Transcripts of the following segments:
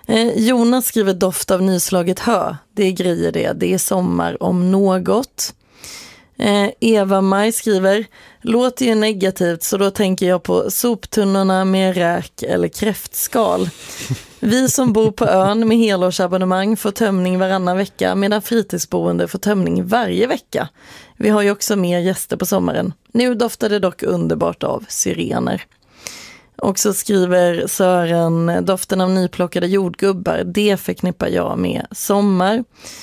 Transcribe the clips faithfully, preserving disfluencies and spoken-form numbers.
Eh, Jonas skriver doft av nyslaget hö. Det är grejer det. Det är sommar om något. Eh, Eva-Maj skriver, låter ju negativt så då tänker jag på soptunnorna med räk eller kräftskal. Vi som bor på ön med helårsabonnemang får tömning varannan vecka medan fritidsboende får tömning varje vecka. Vi har ju också mer gäster på sommaren. Nu doftar det dock underbart av syrener. Och så skriver Sören, doften av nyplockade jordgubbar, det förknippar jag med sommar.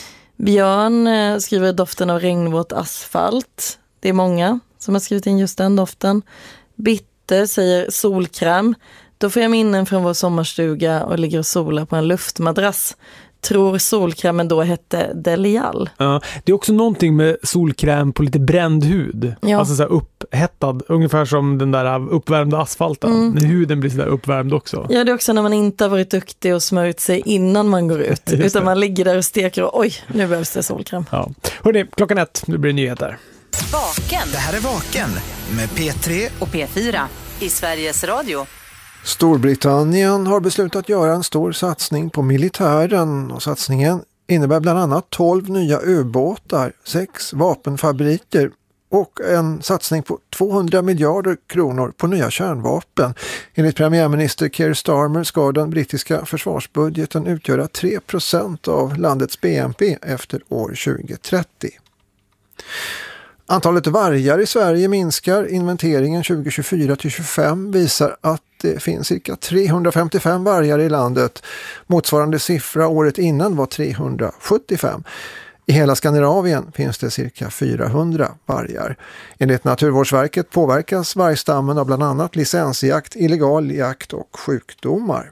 Björn skriver doften av regnvåt asfalt. Det är många som har skrivit in just den doften. Bitte säger solkräm. Då får jag minnen från vår sommarstuga och ligger och solar på en luftmadrass. Tror solkrämen då hette Delial. Ja, det är också någonting med solkräm på lite bränd hud. Ja. Alltså så här upphettad, ungefär som den där uppvärmda asfalten. Mm. När huden blir så där uppvärmd också. Ja, det är också när man inte har varit duktig och smörjt sig innan man går ut. Utan man ligger där och steker och oj, nu behövs det solkräm. Ja. Hörrni, klockan ett, nu blir det nyheter. Vaken. Det här är Vaken med P tre och P fyra i Sveriges Radio. Storbritannien har beslutat göra en stor satsning på militären och satsningen innebär bland annat tolv nya ubåtar, sex vapenfabriker och en satsning på tvåhundra miljarder kronor på nya kärnvapen. Enligt premiärminister Keir Starmer ska den brittiska försvarsbudgeten utgöra tre procent av landets B N P efter år tjugohundratrettio. Antalet vargar i Sverige minskar. Inventeringen tjugo tjugofyra till tjugofem visar att det finns cirka trehundrafemtiofem vargar i landet. Motsvarande siffra året innan var trehundrasjuttiofem. I hela Skandinavien finns det cirka fyrahundra vargar. Enligt Naturvårdsverket påverkas vargstammen av bland annat licensjakt, illegal jakt och sjukdomar.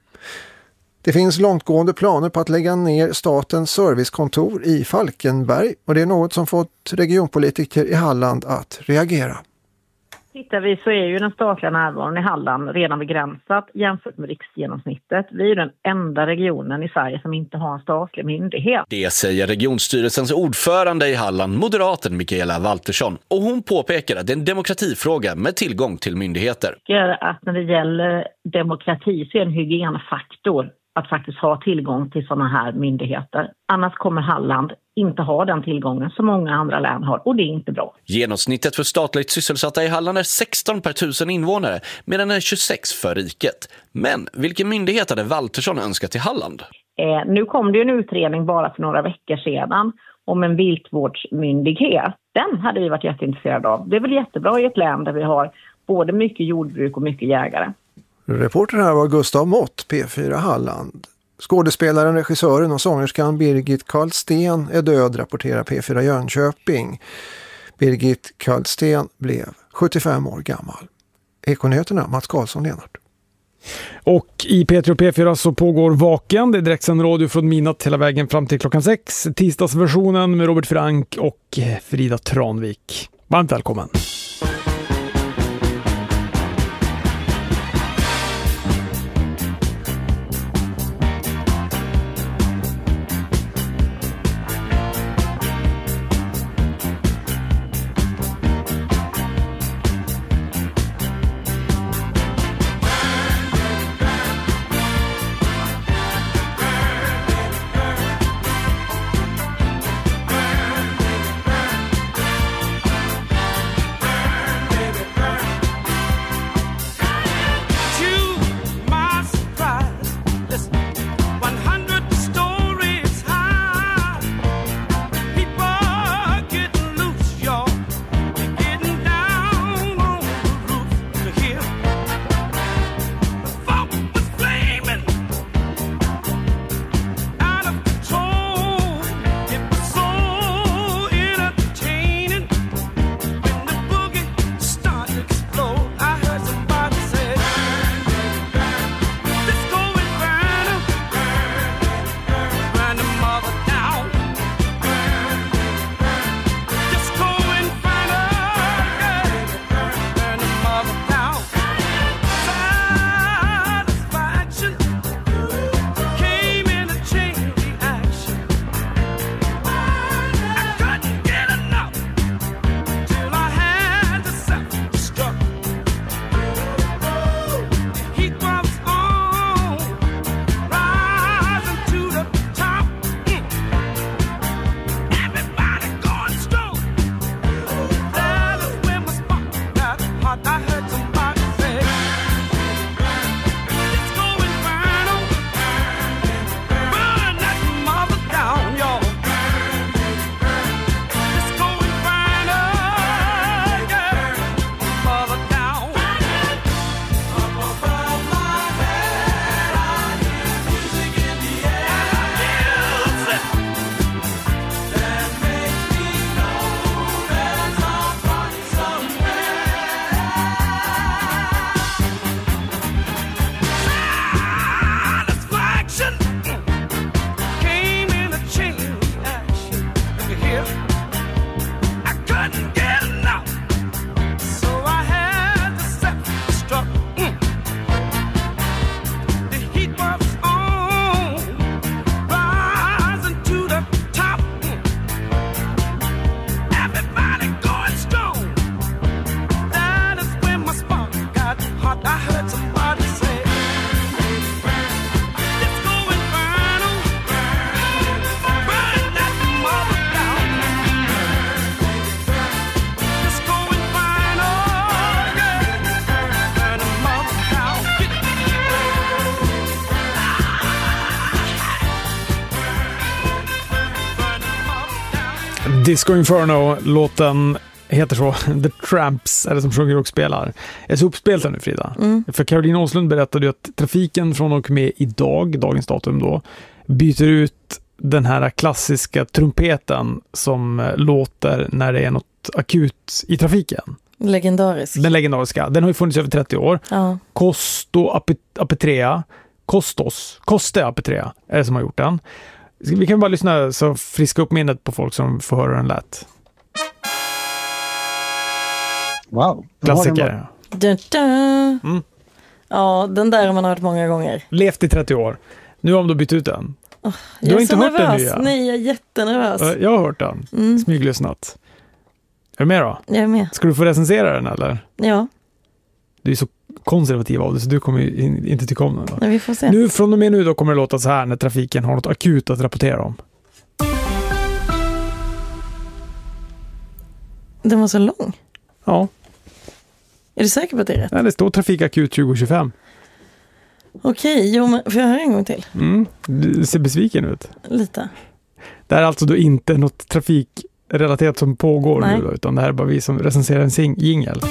Det finns långtgående planer på att lägga ner statens servicekontor i Falkenberg och det är något som fått regionpolitiker i Halland att reagera. Tittar vi så är ju den statliga närvaron i Halland redan begränsat jämfört med riksgenomsnittet. Vi är den enda regionen i Sverige som inte har en statlig myndighet. Det säger regionstyrelsens ordförande i Halland, moderaten Mikaela Waltersson. Och hon påpekar att det är en demokratifråga med tillgång till myndigheter. Att när det gäller demokrati så är en hygienfaktor att faktiskt ha tillgång till sådana här myndigheter. Annars kommer Halland inte ha den tillgången som många andra län har och det är inte bra. Genomsnittet för statligt sysselsatta i Halland är sexton per tusen invånare medan det är tjugosex för riket. Men vilken myndighet hade Waltersson önskat till Halland? Eh, nu kom det ju en utredning bara för några veckor sedan om en viltvårdsmyndighet. Den hade vi varit jätteintresserade av. Det är väl jättebra i ett län där vi har både mycket jordbruk och mycket jägare. Reporter här var Gustav Mott, P fyra Halland. Skådespelaren, regissören och sångerskan Birgit Karlsten är död, rapporterar P fyra Jönköping. Birgit Karlsten blev sjuttiofem år gammal. Ekonyheterna, Mats Karlsson, Lennart. Och i P tre och P fyra så pågår Vaken. Det är direktsänd radio från midnatt hela vägen fram till klockan sex. Tisdagsversionen med Robert Frank och Frida Tranvik. Varmt välkommen. Disco Inferno, låten heter så. The Tramps är det som sjunger och spelar. Jag är så uppspelta nu, Frida. Mm. För Caroline Åslund berättade ju att trafiken från och med idag, dagens datum då, byter ut den här klassiska trumpeten som låter när det är något akut i trafiken. Legendarisk. Den legendariska. Den har ju funnits över trettio år. Ja. Kosto Apet- Apetrea. Kostos. Koste Apetrea är det som har gjort den. Vi kan bara lyssna så friska upp minnet på folk som får höra den lät. Wow. Klassiker. Dun, dun. Mm. Ja, den där har man hört många gånger. Levt i trettio år. Nu har de då bytt ut den. Oh, Du jag har är inte så hört nervös. den nya? Nej, jag är jättenervös. Uh, Jag har hört den. Mm. Smyglyssnat. Är du med då? Jag är med. Ska du få recensera den eller? Ja, Du är så konservativ av det så du kommer ju in, inte tycka om den. Då. men vi får se. Nu från och med nu då kommer det låta så här när trafiken har något akut att rapportera om. Den var så lång. Ja, Är du säker på att det är rätt? nej, det står trafikakut tjugo tjugofem. Okej, jo, men får jag höra en gång till? Mm, du ser besviken ut. Lite. Det här är alltså då inte något trafikrelaterat som pågår Nej. nu då, utan det här är bara vi som recenserar en sing- jingel.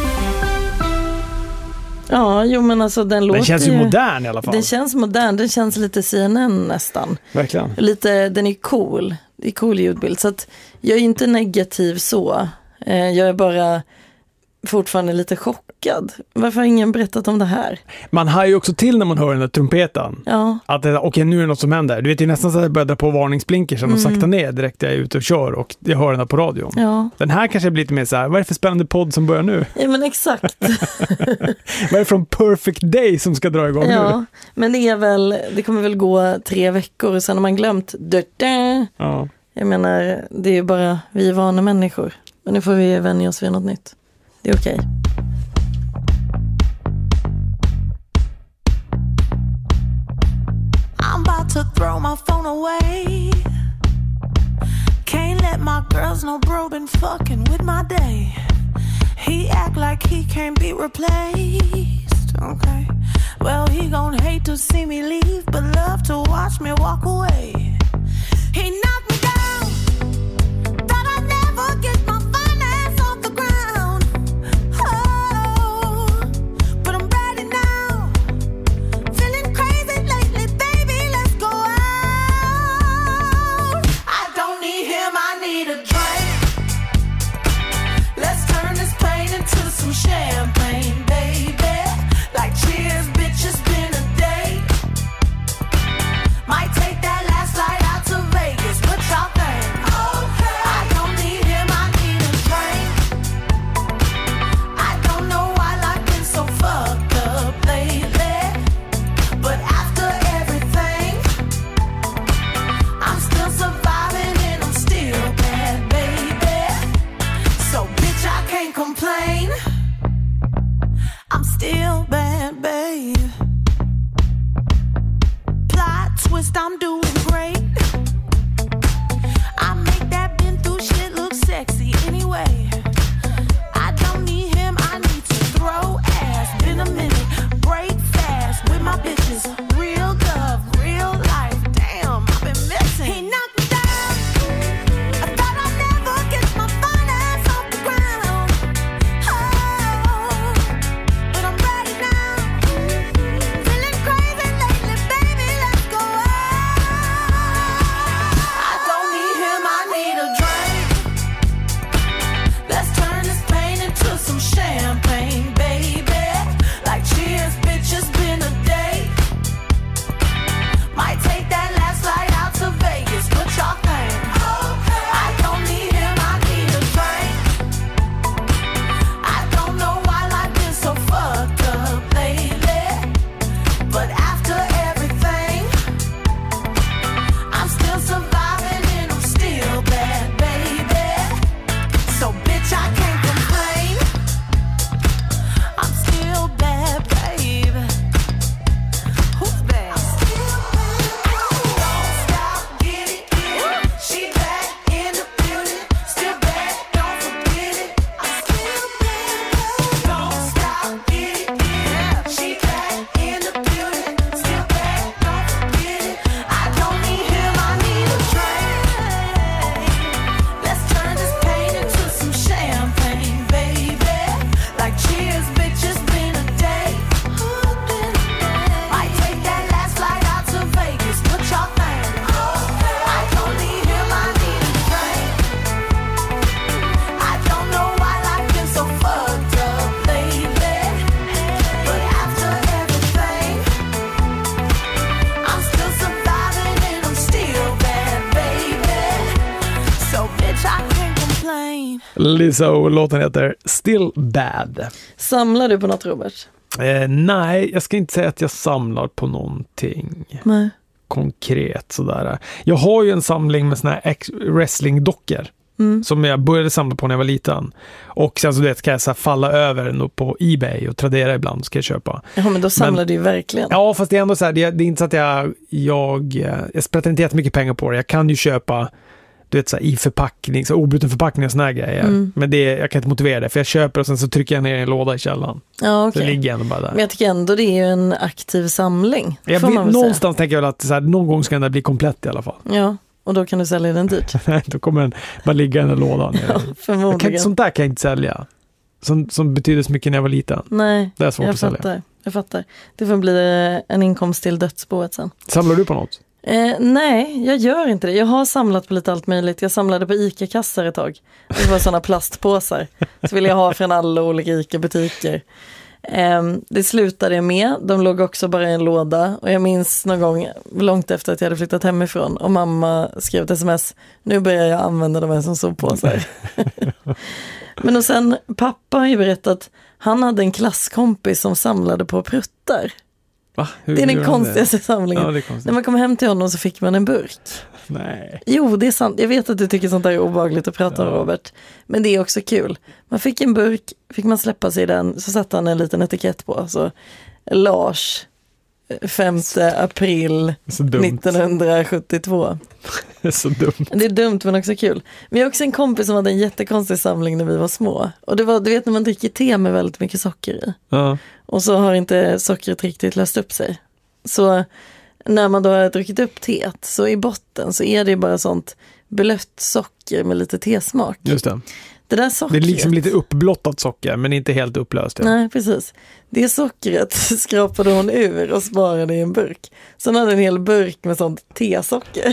Ja, jo, men alltså den låter Den känns ju ju modern i alla fall. Den känns modern, den känns lite C N N nästan. Verkligen. Lite, den är cool. Det är cool ljudbild. Så att jag är inte negativ så. Eh, jag är bara fortfarande lite chockad. Varför har ingen berättat om det här? Man har ju också till när man hör den där trumpeten. Ja, Att det- okej, nu är det något som händer. Du vet ju nästan så att jag börjar dra på varningsblinkersen och sakta ner direkt när jag är ute och kör och jag hör den där på radion. ja. Den här kanske blir lite mer så här, vad är det för spännande podd som börjar nu? Ja, men exakt. Vad är det från Perfect Day som ska dra igång nu? Ja, men det är väl, det kommer väl gå tre veckor och sen har man glömt. Da-da. Ja. Jag menar, det är ju bara vi är vana människor. Och nu får vi vänja oss vid något nytt. Det är okej. I'm about to throw my phone away. Can't let my girls know bro been fucking with my day. He act like he can't be replaced. Okay, well he gon' hate to see me leave, but love to watch me walk away. He knocked me down, thought I'd never get my finance off the ground. Oh, but I'm ready now. Feeling crazy lately, baby, let's go out. I don't need him, I need a drink. Let's turn this plane into some champagne, baby. Like cheers, bitch, it's been a day. Might take that last flight out to Vegas, what y'all think? Okay. I don't need him, I need a drink. I don't know why life been so fucked up lately, but after everything, I'm still surviving and I'm still bad, baby. So bitch, I can't complain. I'm still bad, babe. Plot twist, I'm doing great. I make that been through shit look sexy anyway. I don't need him, I need to throw ass. Been a minute, break fast with my bitches. Real love, real life. Damn, I've been missing. He knocked me down. I thought I'd never get my finance off the ground. Oh, but I'm ready now. Feeling crazy lately, baby, let's go out. Lizzo, låten heter Still Bad. Samlar du på något, Robert? Eh, nej, jag ska inte säga att jag samlar på någonting. Nej. Konkret sådär. Jag har ju en samling med såna här ex- wrestling-dockor. Mm. Som jag började samla på när jag var liten. Och sen så vet, kan jag så här falla över nog på eBay och Tradera ibland, ska jag köpa. Ja, men då samlar men, du ju verkligen. Ja, fast det är ändå så här, det är, det är inte så att jag jag, jag sprätter inte jättemycket pengar på det. Jag kan ju köpa, du vet, så här, i förpackning, så obruten förpackning och såna här grejer. Mm. Men det, jag kan inte motivera det, för jag köper och sen så trycker jag ner i en låda i källaren. Ja, okej. Så det ligger ändå bara där. Men jag tycker ändå det är ju en aktiv samling. Jag vet, någonstans säga. tänker jag väl att så här, någon gång ska den bli komplett i alla fall. Ja. Och då kan du sälja den dyrt. Då kommer den bara ligga i den lådan. Ja, förmodligen. Kan, sånt där kan jag inte sälja. Som, som betyder så mycket när jag var liten. Nej, det är svårt jag att sälja. fattar. Jag fattar. Det får bli en inkomst till dödsboet sen. Samlar du på något? Eh, nej, jag gör inte det. Jag har samlat på lite allt möjligt. Jag samlade på ICA-kassar ett tag. Det var sådana plastpåsar. Så ville jag ha från alla olika ICA-butiker. Um, det slutade jag med. De låg också bara i en låda. Och jag minns någon gång långt efter att jag hade flyttat hemifrån och mamma skrev ett sms: nu börjar jag använda de här som sovpåsar. Men och sen, pappa har ju berättat, han hade en klasskompis som samlade på pruttar. Va? Hur det är den konstigaste det? samlingen. Ja, det är konstigt. När man kom hem till honom så fick man en burk. Nej. Jo, det är sant. Jag vet att du tycker sånt där är obehagligt att prata ja. om, Robert. Men det är också kul. Man fick en burk, fick man släppa sig i den, så satte han en liten etikett på. Så Lars, femte april nittonhundrasjuttiotvå. Det är så dumt. Det är dumt men också kul. Vi har också en kompis som hade en jättekonstig samling när vi var små. Och det var, du vet när man dricker te med väldigt mycket socker i. Ja. Och så har inte sockret riktigt löst upp sig. Så när man då har druckit upp teet, så i botten så är det bara sånt blött socker med lite tesmak. Just det. Det där sockret. Det är liksom lite uppblottat socker, men inte helt upplöst. Ja. Nej, precis. Det sockret skrapade hon ur och sparade i en burk. Sen hade en hel burk med sånt tesocker.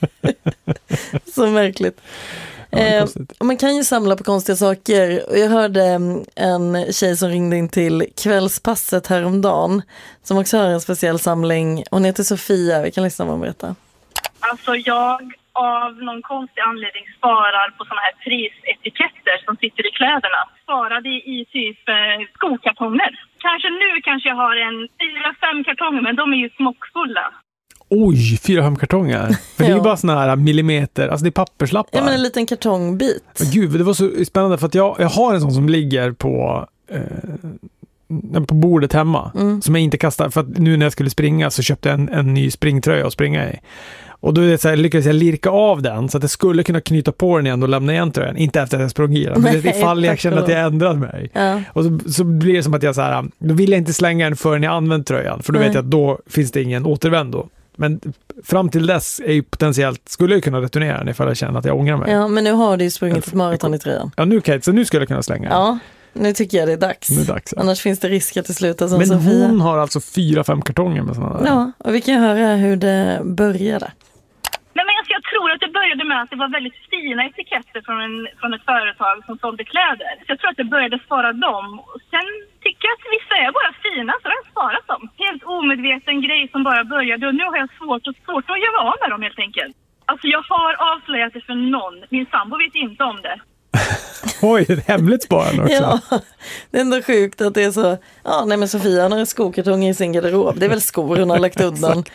Så märkligt. Ja, eh, man kan ju samla på konstiga saker. Jag hörde en tjej som ringde in till Kvällspasset häromdagen, som också har en speciell samling. Hon heter Sofia, vi kan lyssna vad hon berättar. Alltså jag av någon konstig anledning sparar på såna här prisetiketter som sitter i kläderna. Sparade i typ eh, skokartonger. Kanske nu kanske jag har en fyra, fem kartonger, men de är ju smockfulla. Oj, fyra, fem kartonger. För det är ju bara såna här millimeter, alltså det är papperslappar. Ja, men en liten kartongbit. Men gud, det var så spännande för att jag, jag har en sån som ligger på... Eh, på bordet hemma, mm. som jag inte kastar, för att nu när jag skulle springa så köpte jag en, en ny springtröja att springa i. Och då är det så här, lyckades jag lirka av den så att jag skulle kunna knyta på den igen och lämna igen tröjan, inte efter att jag sprang i den, men det ifall jag kände att jag ändrade mig. Ja. Och så, så blir det som att jag så här, då vill jag inte slänga den förrän jag använt tröjan, för då Nej. vet jag att då finns det ingen återvändo. Men fram till dess är ju potentiellt, skulle jag kunna returnera den ifall jag känner att jag ångrar mig. Ja, men nu har du ju sprungit ett maraton i tröjan. Ja, nu kan jag, så nu skulle jag kunna slänga den. Ja. Nu tycker jag det är dags. Nu är dags ja. Annars finns det risk att det slutar som Men Sofia. Hon har alltså fyra, fem kartonger med sådana där. Ja, och vi kan höra hur det började. Nej, men alltså jag tror att det började med att det var väldigt fina etiketter från, en, från ett företag som sålde kläder. Så jag tror att det började spara dem. Och sen tycker jag att vissa är bara fina, så har jag sparat dem. Helt omedveten grej som bara började. Och nu har jag svårt, och svårt att göra av med dem helt enkelt. Alltså jag har avslöjat det för någon. Min sambo vet inte om det. Oj, ett hemligt sparande också. Ja, det är ändå sjukt att det är så. Ja, nej men Sofia har en skokartong i sin garderob. Det är väl skor hon har lagt undan.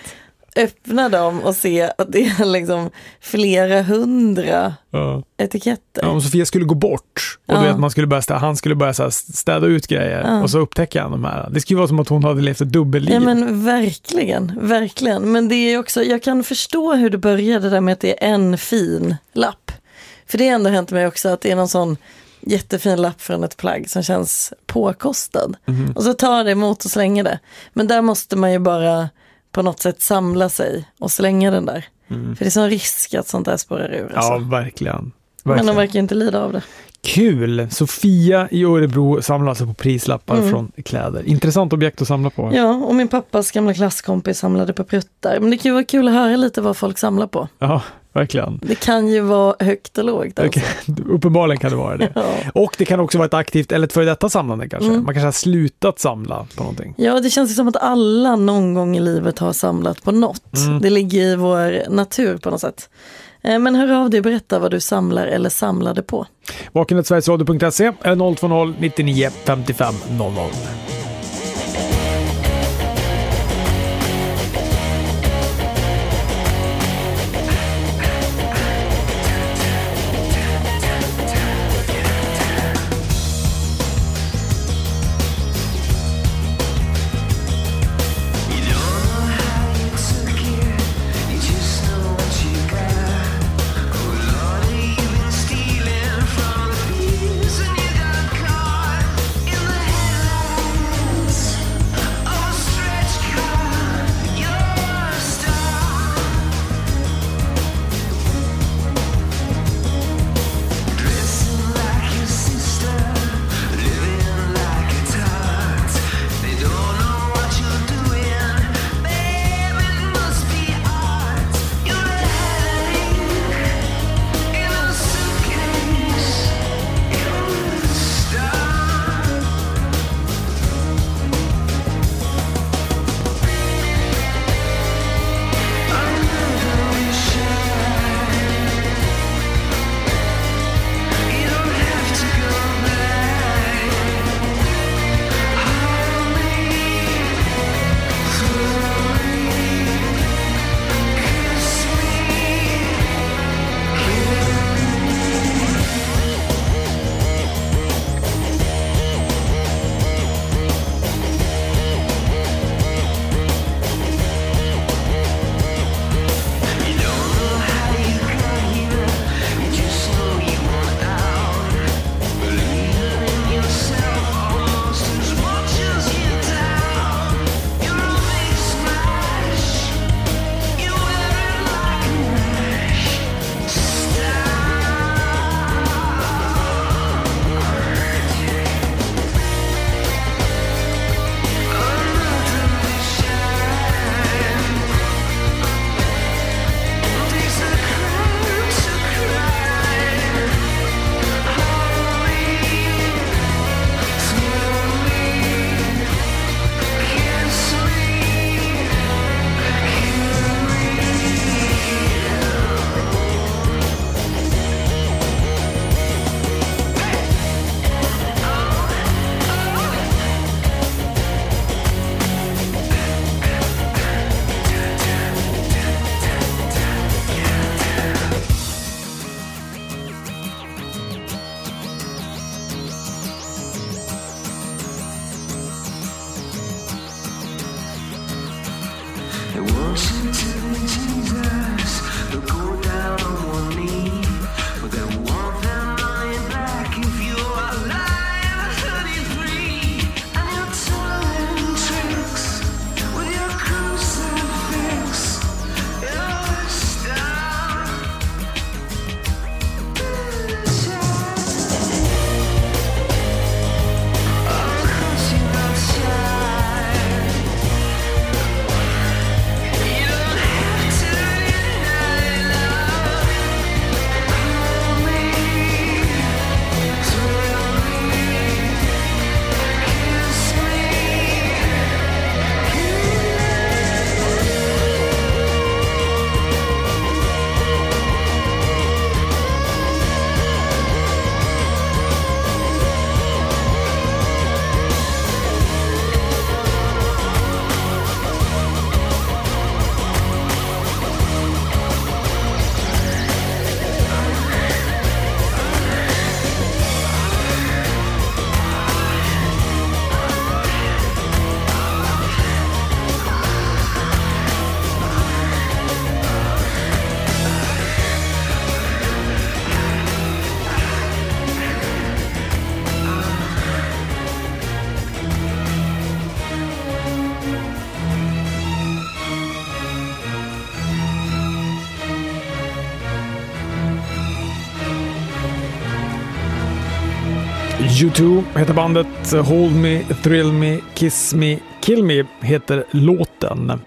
Öppna dem och se att det är liksom flera hundra ja. etiketter. Ja, om Sofia skulle gå bort och ja. du vet, man skulle börja städa, han skulle börja så här städa ut grejer ja. och så upptäcker han de här. Det skulle vara som att hon hade levt ett dubbelliv. Ja, men verkligen, verkligen. Men det är också, jag kan förstå hur det började där med att det är en fin lapp. För det har ändå hänt mig också att det är någon sån jättefin lapp från ett plagg som känns påkostad. Mm. Och så tar det emot och slänger det. Men där måste man ju bara på något sätt samla sig och slänga den där. Mm. För det är sån risk att sånt där spårar ur. Alltså. Ja, verkligen. verkligen. Men de verkar inte lida av det. Kul! Sofia i Örebro samlar alltså på prislappar mm. från kläder. Intressant objekt att samla på. Ja, och min pappas gamla klasskompis samlade på pruttar. Men det kan ju vara kul att höra lite vad folk samlar på. Ja, verkligen. Det kan ju vara högt och lågt. Alltså. Okay. Uppenbarligen kan det vara det. Ja. Och det kan också vara ett aktivt, eller ett före detta samlande kanske. Mm. Man kanske har slutat samla på någonting. Ja, det känns ju som att alla någon gång i livet har samlat på något. Mm. Det ligger i vår natur på något sätt. Men hör av dig och berätta vad du samlar eller samlade på. Vaken at sverigesradio punkt se eller noll två noll nittionio femtiofem noll noll. U två heter bandet, Hold Me, Thrill Me, Kiss Me, Kill Me heter låten.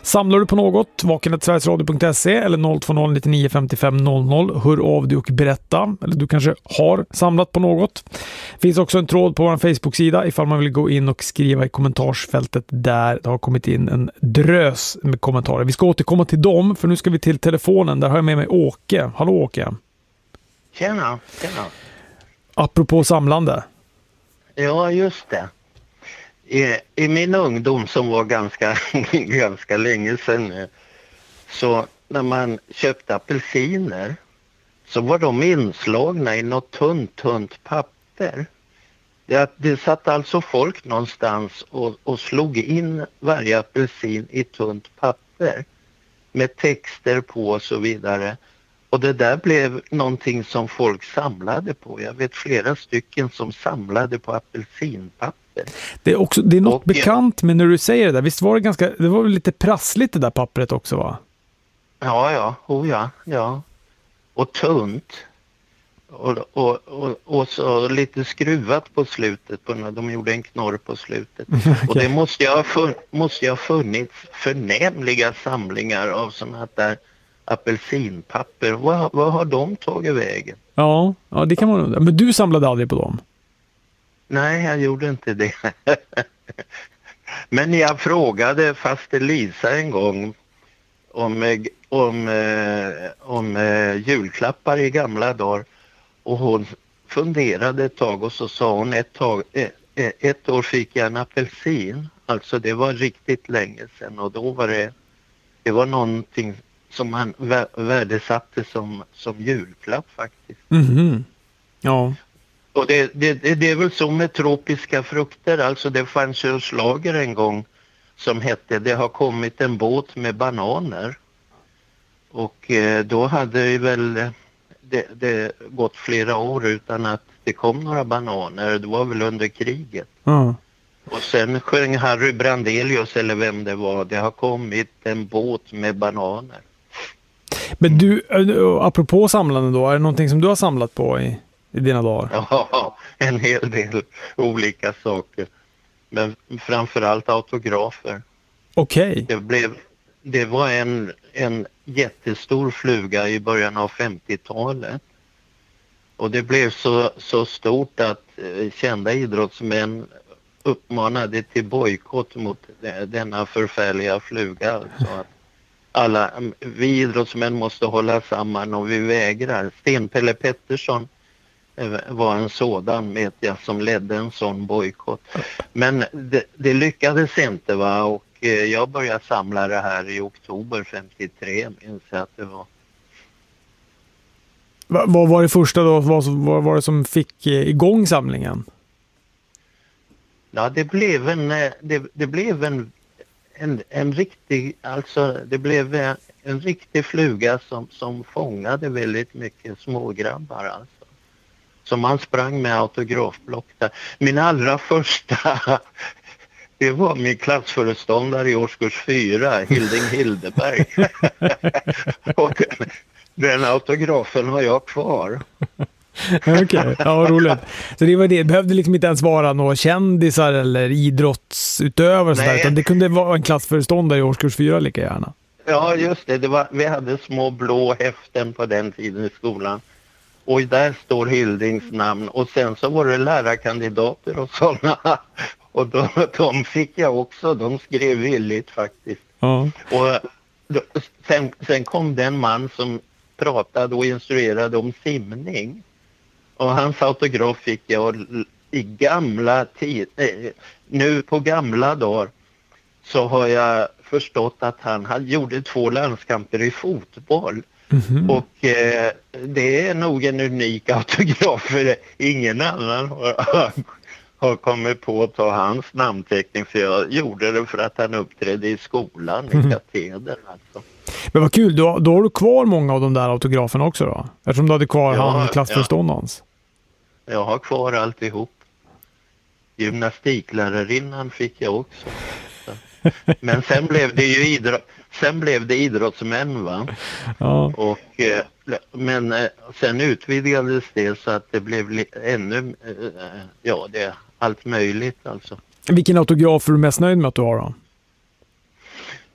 Samlar du på något? vaken snabel-a sverigesradio punkt se eller noll två noll nittionio femtiofem noll noll. Hör av dig och berätta. Eller du kanske har samlat på något. Det finns också en tråd på vår Facebook-sida ifall man vill gå in och skriva i kommentarsfältet där. Det har kommit in en drös med kommentarer. Vi ska återkomma till dem för nu ska vi till telefonen. Där har jag med mig Åke. Hallå Åke. Tjena, tjena. Apropå samlande. Ja, just det. I, i min ungdom som var ganska, ganska länge sedan nu, så när man köpte apelsiner så var de inslagna i något tunt, tunt papper. Det, det satt alltså folk någonstans och, och slog in varje apelsin i tunt papper med texter på och så vidare. Och det där blev någonting som folk samlade på. Jag vet flera stycken som samlade på apelsinpapper. Det är, också, det är något och, bekant med när du säger det där. Visst var det ganska, det var väl lite prassligt det där pappret också va? Ja, ja, oh ja, ja. Och tunt. Och, och, och, och så lite skruvat på slutet. På när de gjorde en knorr på slutet. Okay. Och det måste jag, ha fun, måste jag ha funnits förnämliga samlingar av sådana där apelsinpapper. Vad, vad har de tagit vägen? Ja, ja, det kan man undra. Men du samlade aldrig på dem? Nej, jag gjorde inte det. Men jag frågade faster Lisa en gång om, om, om, om julklappar i gamla dagar. Och hon funderade ett tag och så sa hon ett, tag, ett år fick jag en apelsin. Alltså det var riktigt länge sedan och då var det, det var någonting som man värdesatte som, som julklapp faktiskt. Mm-hmm. Ja. Och det, det, det är väl så med tropiska frukter. Alltså det fanns ju slager en gång som hette Det har kommit en båt med bananer. Och eh, då hade vi väl det, det gått flera år utan att det kom några bananer. Det var väl under kriget. Mm. Och sen sjöng Harry Brandelius eller vem det var. Det har kommit en båt med bananer. Men du, apropå samlande då, är det någonting som du har samlat på i, i dina dagar? Ja, en hel del olika saker. Men framförallt autografer. Okej. Okay. Det blev, det var en, en jättestor fluga i början av femtiotalet. Och det blev så, så stort att eh, kända idrottsmän uppmanade till bojkott mot denna förfärliga fluga. Alltså att alla, vi idrottsmän måste hålla samman och vi vägrar. Sten-Pelle Pettersson var en sådan med jag som ledde en sån bojkott. Men det, det lyckades inte va och jag började samla det här i oktober femtiotre minns jag att det var. Va, vad var det första då? Vad, vad var det som fick igång samlingen? Ja, det blev en det, det blev en, en en riktig alltså det blev en, en riktig fluga som som fångade väldigt mycket smågrabbar alltså. Som man sprang med autografblock där. Min allra första det var min klassföreståndare i årskurs fyra, Hilding Hildeberg. Och den, den autografen har jag kvar. Okej, okay. Ja, roligt. Så det var det, det behövde liksom inte ens vara några kändisar eller idrottsutövare så där, utan det kunde vara en klassföreståndare i årskurs fyra lika gärna. Ja, just det. det var, vi hade små blå häften på den tiden i skolan. Och där står Hildings namn. Och sen så var det lärarkandidater och sådana. Och de, de fick jag också. De skrev villigt faktiskt. Ja. Och då, sen, sen kom det en man som pratade och instruerade om simning. Och hans autograf fick jag i gamla tider. Nu på gamla dagar så har jag förstått att han, han gjorde två landskamper i fotboll. Mm-hmm. Och eh, det är nog en unik autograf för ingen annan har, har kommit på att ta hans namnteckning, för jag gjorde det för att han uppträdde i skolan i mm-hmm. katedern alltså. Men vad kul, då, då har du kvar många av de där autograferna också då? Eftersom du hade kvar ja, han klassföreståndans. Ja. Jag har kvar alltihop. Gymnastiklärarinnan fick jag också. Men sen blev det ju idrott, sen blev det idrottsmän va. Ja. Och men sen utvidgades det så att det blev ännu ja, det är allt möjligt alltså. Vilken autograf är du mest nöjd med att du har då?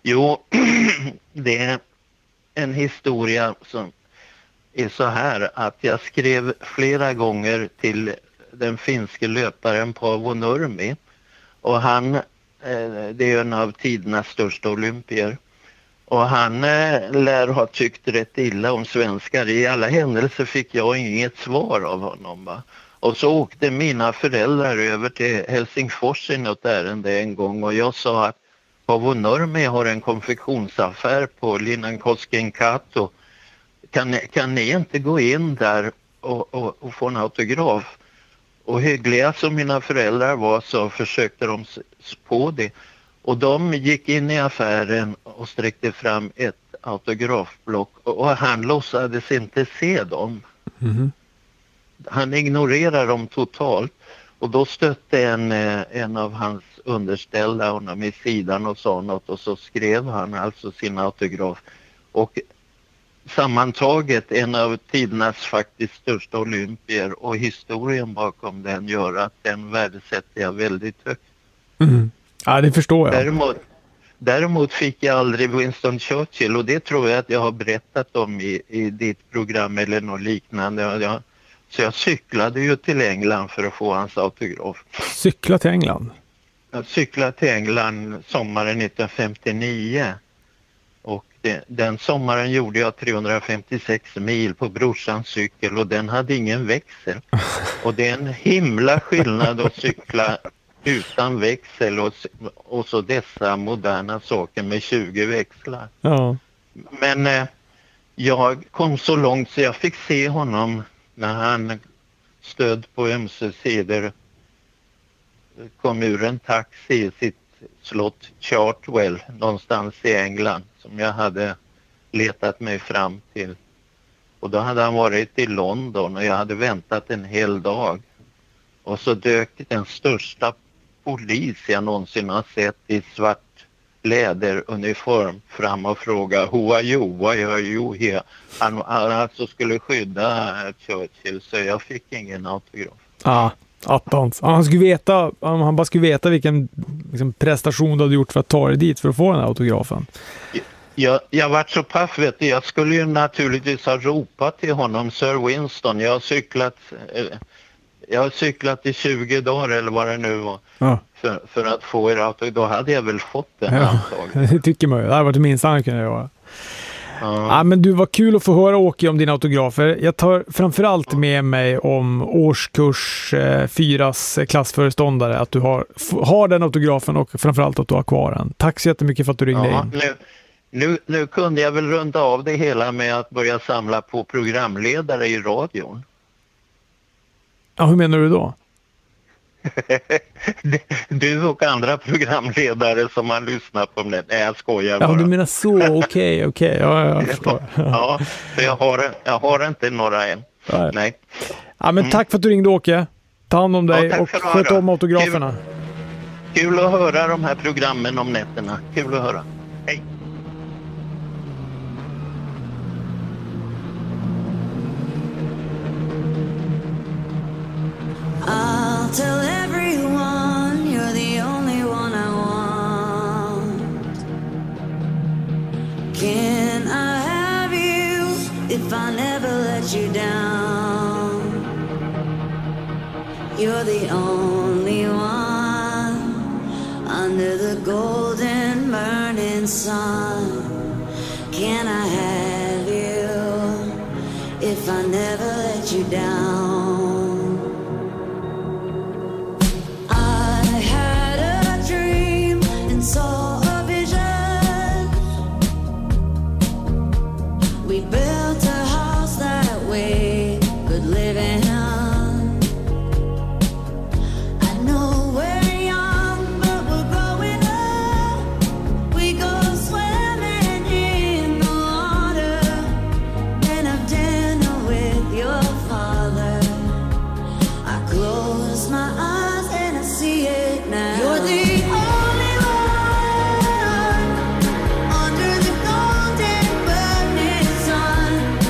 Jo, det är en historia som är så här att jag skrev flera gånger till den finske löparen Paavo Nurmi. Och han, det är en av tidernas största olympier. Och han lär ha tyckt rätt illa om svenskar. I alla händelser fick jag inget svar av honom, va? Och så åkte mina föräldrar över till Helsingfors i något ärende en gång. Och jag sa att Paavo Nurmi har en konfektionsaffär på Linnankoski-Kato. Kan, kan ni inte gå in där och, och, och få en autograf? Och hyggliga som mina föräldrar var så försökte de på det. Och de gick in i affären och sträckte fram ett autografblock. Och han låtsades inte se dem. Mm. Han ignorerade dem totalt. Och då stötte en, en av hans underställda honom i sidan och sa något. Och så skrev han alltså sin autograf. Och sammantaget en av tidernas faktiskt största olympier. Och historien bakom den gör att den värdesätter jag väldigt högt. Mm. Ja, det förstår jag. Däremot, däremot fick jag aldrig Winston Churchill. Och det tror jag att jag har berättat om i, i ditt program eller något liknande. Jag, så jag cyklade ju till England för att få hans autograf. Cykla till England? Jag cyklade till England sommaren nittonhundrafemtionio. Och det, den sommaren gjorde jag trehundrafemtiosex mil på brorsans cykel. Och den hade ingen växel. Och det är en himla skillnad att cykla utan växel och, och så dessa moderna saker med tjugo växlar. Ja. Men eh, jag kom så långt så jag fick se honom när han stöd på ömse sidor kom ur en taxi i sitt slott Chartwell någonstans i England som jag hade letat mig fram till. Och då hade han varit i London och jag hade väntat en hel dag. Och så dök den största polis jag någonsin har sett i svart läderuniform fram och frågade who are you, why are you here? Han, han alltså skulle skydda Churchill så jag fick ingen autograf. Ja, attans. Han skulle veta, han bara skulle veta vilken liksom, prestation du hade gjort för att ta dig dit för att få den här autografen. Jag, jag var så paff, vet du. Jag skulle ju naturligtvis ha ropat till honom, Sir Winston. Jag har cyklat... Eh, Jag har cyklat i tjugo dagar eller vad det nu var ja. för, för att få er autograf. Då hade jag väl fått den ja, antagligen. Det tycker man ju. Det hade varit det minsta han kunde göra. Ja. Ja, men du, var kul att få höra Åke om dina autografer. Jag tar framförallt med mig om årskurs eh, fyras klassföreståndare att du har, f- har den autografen och framförallt att du har kvar den. Tack så jättemycket för att du ringde ja, in. Nu, nu, nu kunde jag väl runda av det hela med att börja samla på programledare i radion. Ja, hur menar du då? Du och andra programledare som man lyssnar på det. Nej, jag skojar bara. Ja, du menar så. Okej, okej. Okay. Ja, jag förstår. Ja, för jag har, jag har inte några än. Nej. Nej. Ja, men tack för att du ringde, Åke. Ta hand om dig ja, och sköt om autograferna. Kul, kul att höra de här programmen om nätterna. Kul att höra. Hej. I'll tell everyone you're the only one I want. Can I have you if I never let you down? You're the only one under the golden burning sun. Can I have you if I never let you down? Saw a vision. We built a house that we could live in. I know we're young, but we're growing up. We go swimming in the water and have dinner with your father. I close my eyes and I see it now. You're the under the golden burning sun.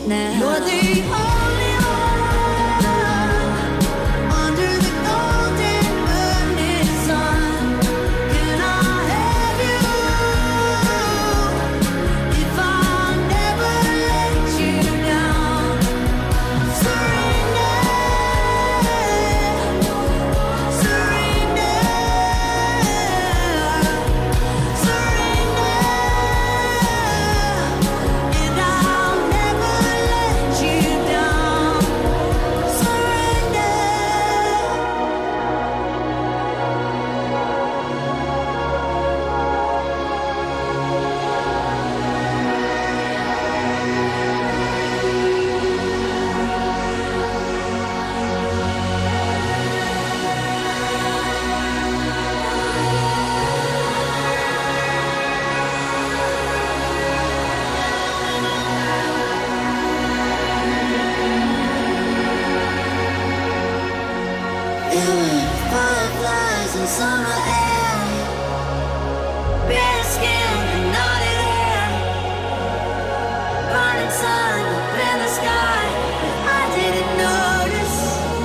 now. You're the only one under the golden burning sun. Can I have you if I never let you down? Surrender, surrender, surrender, and I'll never let you down. Surrender. Fireflies in summer air, bare skin and knotted hair, burning sun up in the sky. I didn't notice.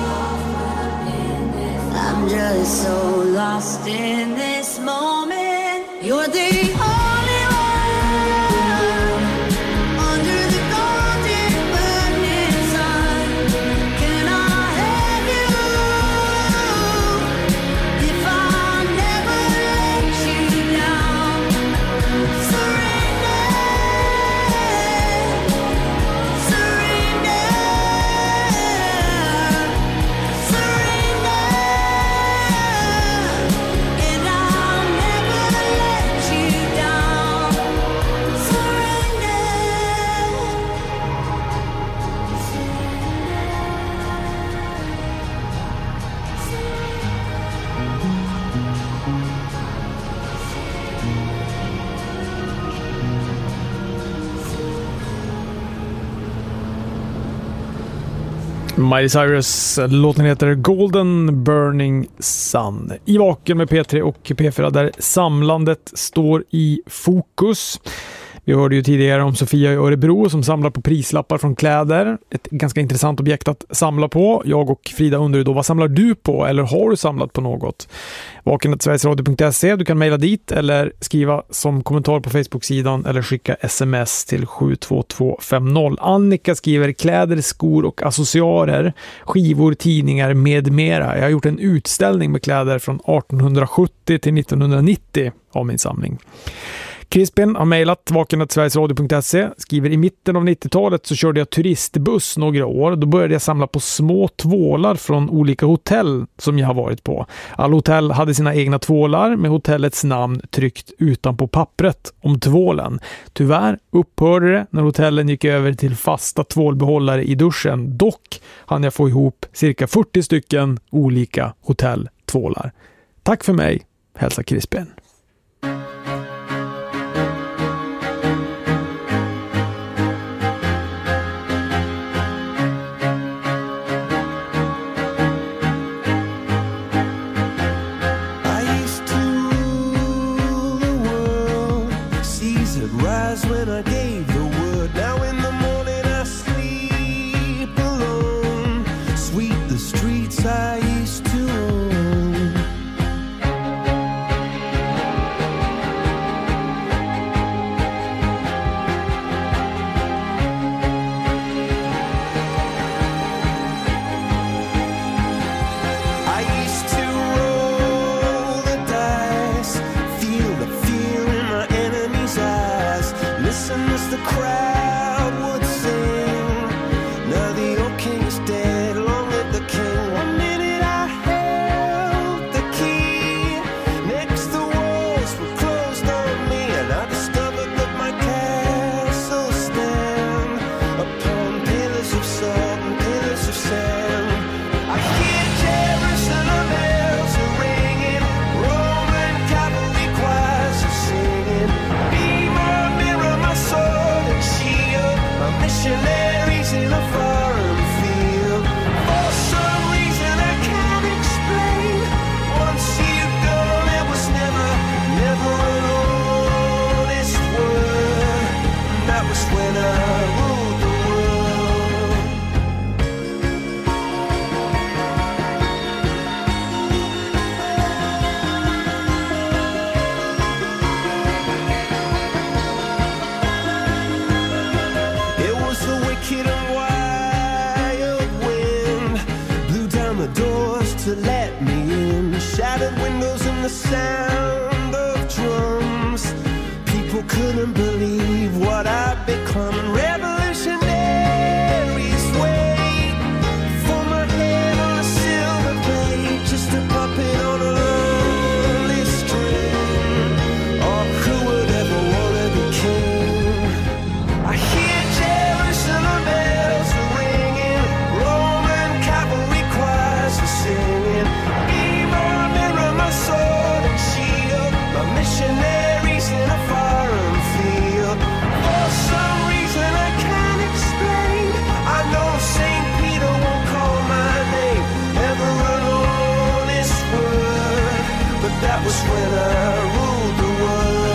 I'm just so lost in this moment. You're the only one under the golden burning sun. Can I have you if I never let you down? Surrender, surrender, surrender, and I'll never let you down. Surrender. Miley Cyrus, låten heter Golden Burning Sun. I Vaken med P tre och P fyra där samlandet står i fokus. Vi hörde ju tidigare om Sofia i Örebro som samlar på prislappar från kläder. Ett ganska intressant objekt att samla på. Jag och Frida undrar då, vad samlar du på eller har du samlat på något? vaken punkt sverigesradio punkt se. Du kan mejla dit eller skriva som kommentar på Facebook-sidan eller skicka sms till sju två två fem noll. Annika skriver kläder, skor och accessoarer, skivor, tidningar med mera. Jag har gjort en utställning med kläder från arton sjuttio till nittonhundranittio av min samling. Crispin har mejlat vaken punkt sverigesradio punkt se, skriver i mitten av nittiotalet så körde jag turistbuss några år. Då började jag samla på små tvålar från olika hotell som jag har varit på. Alla hotell hade sina egna tvålar med hotellets namn tryckt utanpå pappret om tvålen. Tyvärr upphörde det när hotellen gick över till fasta tvålbehållare i duschen. Dock hann jag få ihop cirka fyrtio stycken olika hotelltvålar. Tack för mig, hälsa Crispin. She the sound of drums. People couldn't believe what I'd become. Revolutionaries wait for my head on a silver plate, just a puppet on a lonely string. Oh, who would ever want to be king? I hear Jerusalem bells are ringing, Roman cavalry choirs are singing. Be my mirror, my sword and shield, my missionaries in a foreign field. For some reason I can't explain, I know Saint Peter won't call my name, never an honest word, but that was when I ruled the world.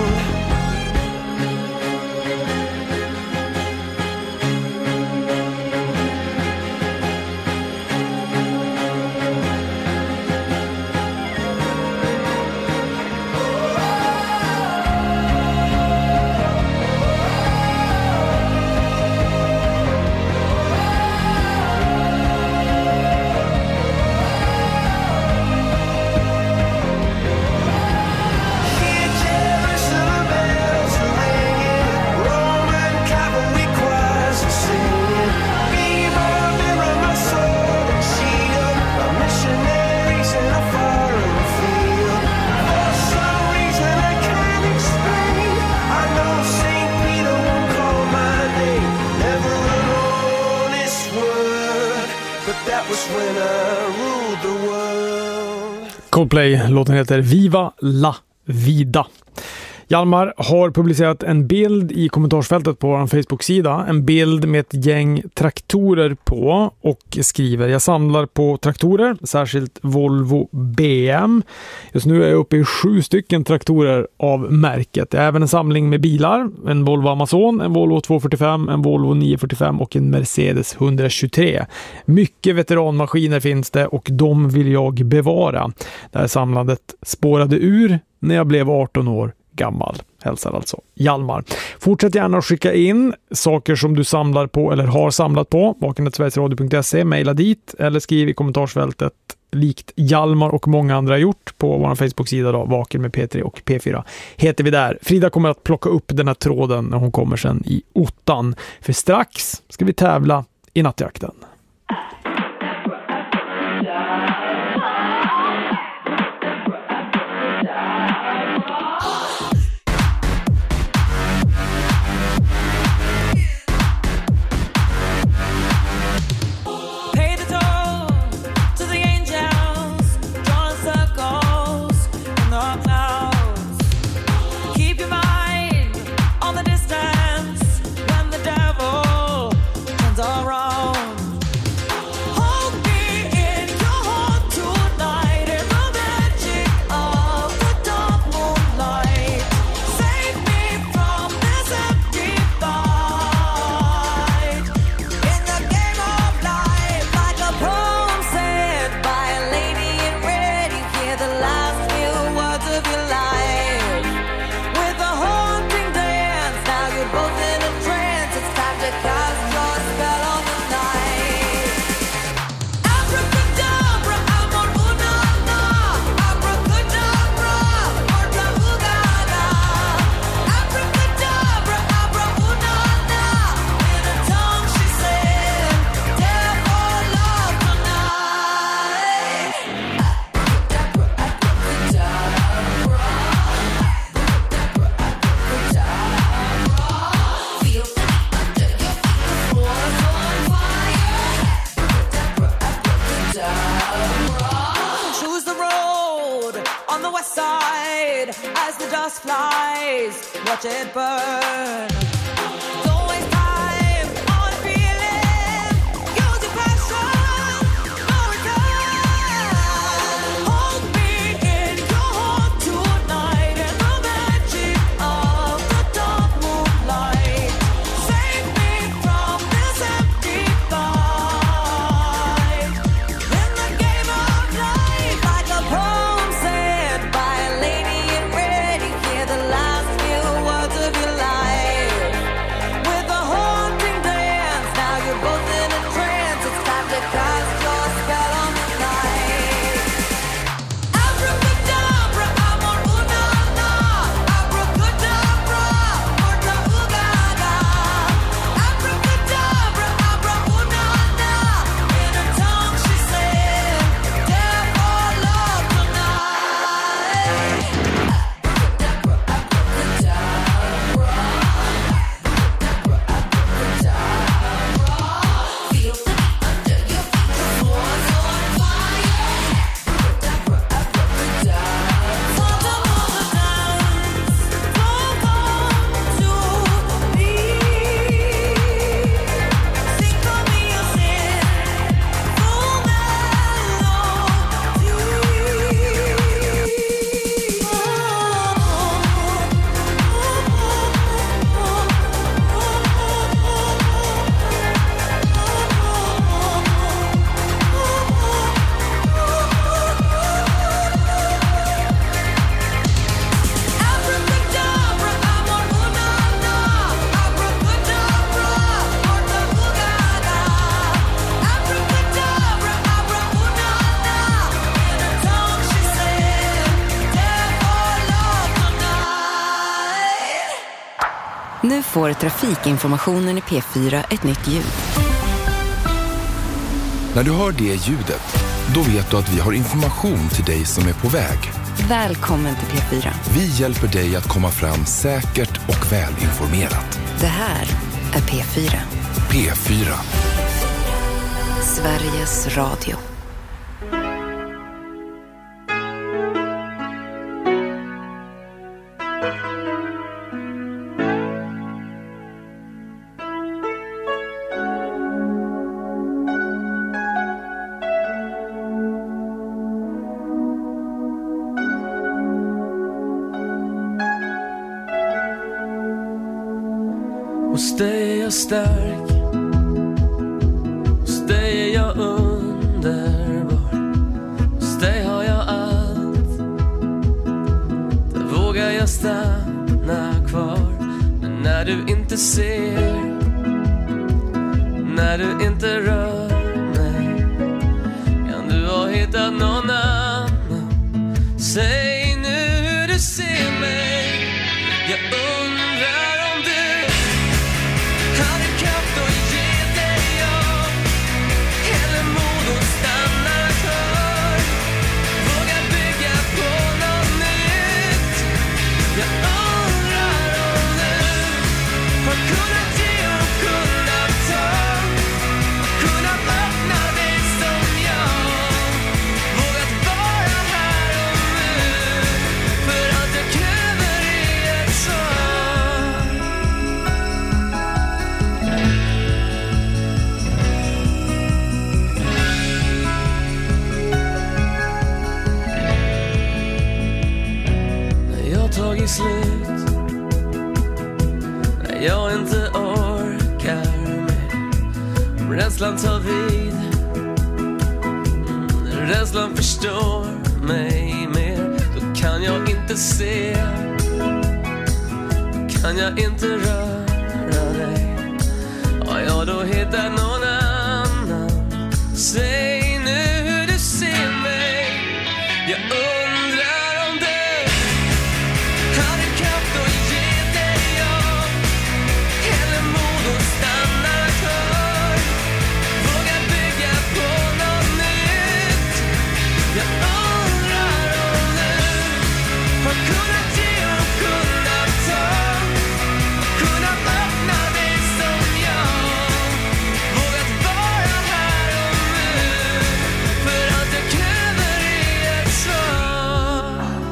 Hear Jerusalem bells are ringing, Roman cavalry choirs are singing. Be my mirror, my sword and shield, my missionaries in a foreign field. For some reason I can't explain, I know Saint Peter won't call my name, never an honest word, but that was when I ruled the world. Coldplay, låten heter Viva la vida. Hjalmar har publicerat en bild i kommentarsfältet på vår Facebook-sida. En bild med ett gäng traktorer på och skriver: jag samlar på traktorer, särskilt Volvo B M. Just nu är jag uppe i sju stycken traktorer av märket. Det är även en samling med bilar. En Volvo Amazon, en Volvo tvåhundrafyrtiofem, en Volvo niohundrafyrtiofem och en Mercedes etthundratjugotre. Mycket veteranmaskiner finns det och de vill jag bevara. Det här samlandet spårade ur när jag blev arton år gammal. Hälsar alltså Hjalmar. Fortsätt gärna att skicka in saker som du samlar på eller har samlat på. vaken snabel-a sverigesradio punkt se, mejla dit eller skriv i kommentarsfältet likt Hjalmar och många andra har gjort på vår Facebook-sida då, Vaken med P tre och P fyra heter vi där. Frida kommer att plocka upp den här tråden när hon kommer sen i ottan. För strax ska vi tävla i nattjakten. Watch it burn. By a lady in red, you hear the last few words of your life. Nu får trafikinformationen i P fyra ett nytt ljud. När du hör det ljudet, då vet du att vi har information till dig som är på väg. Välkommen till P fyra. Vi hjälper dig att komma fram säkert och välinformerat. Det här är P fyra. P fyra. Sveriges Radio. Hos dig är jag stark, hos dig är jag underbar, hos dig har jag allt, där vågar jag stanna kvar. Men när du inte ser, när du inte rör mig, kan du ha hittat någon annan. Säg nu hur du ser mig, jag undrar om du hade kraft att ge dig jag, eller mod att stanna kvar, våga bygga på något nytt. Jag undrar om du har kunnat ge och kunnat ta, kunnat öppna dig som jag, vågat vara här och nu, för allt jag kräver är ett svar. När jag tagit slut, när jag inte orkar mer, om rädslan tar vid, när rädslan förstår mig mer, då kan jag inte se, kan jag inte röra dig. Ja, ja, då hittar någon annan. Säg nu hur du ser mig, jag undrar om du hade kraft att ge dig jag, eller mod att stanna kvar, våga bygga på något nytt. Jag undrar om du har kunnat ge och kunnat ta, kunnat öppna dig som jag, vågat vara här och nu, för allt jag kräver är ett svar.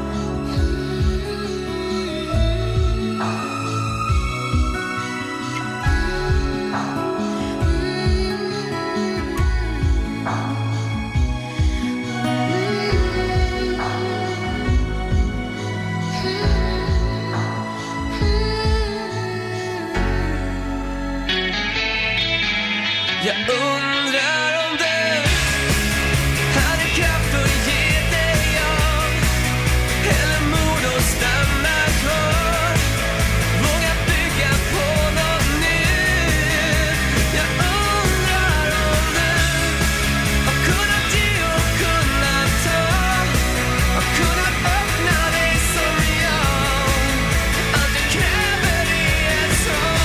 Jag undrar om du hade kraft att ge dig jag, eller mod att stanna kvar, våga bygga på något nytt. Jag undrar om du har kunnat ge och kunnat ta, har kunnat öppna dig som jag, allt jag kräver är ett svar.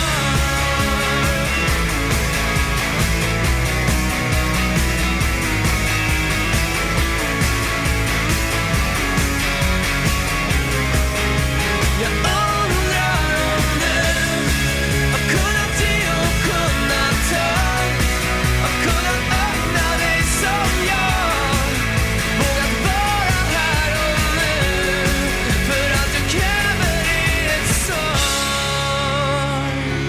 Jag undrar om du har kunnat ge och kunnat ta, har kunnat öppna dig som jag, vågat vara här och nu, för allt jag kräver är ett svar.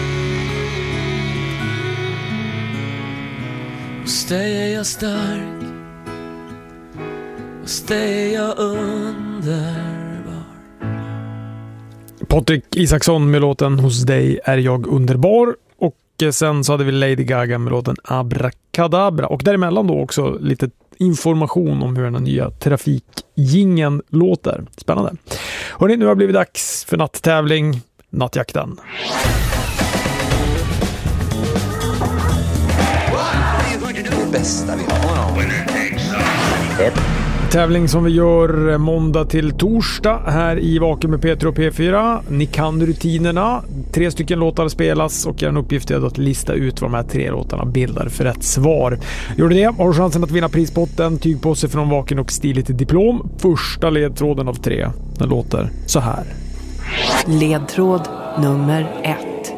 Hos dig är jag stark, hos dig är jag underbar. Patrik Isaksson med låten Hos dig är jag underbar, och sen så hade vi Lady Gaga med låten Abracadabra, och däremellan då också lite information om hur den nya trafikjingen låter. Spännande. Hörrni, nu har det blivit dags för natttävling, Nattjakten. Det bästa vi har. Tävling som vi gör måndag till torsdag här i Vaken med P tre och P fyra. Ni kan rutinerna. Tre stycken låtar spelas och en uppgift är att lista ut vad de här tre låtarna bildar för rätt svar. Gör du det har du chansen att vinna prispotten, tyg på sig från Vaken och stiligt diplom. Första ledtråden av tre. Den låter så här. Ledtråd nummer ett.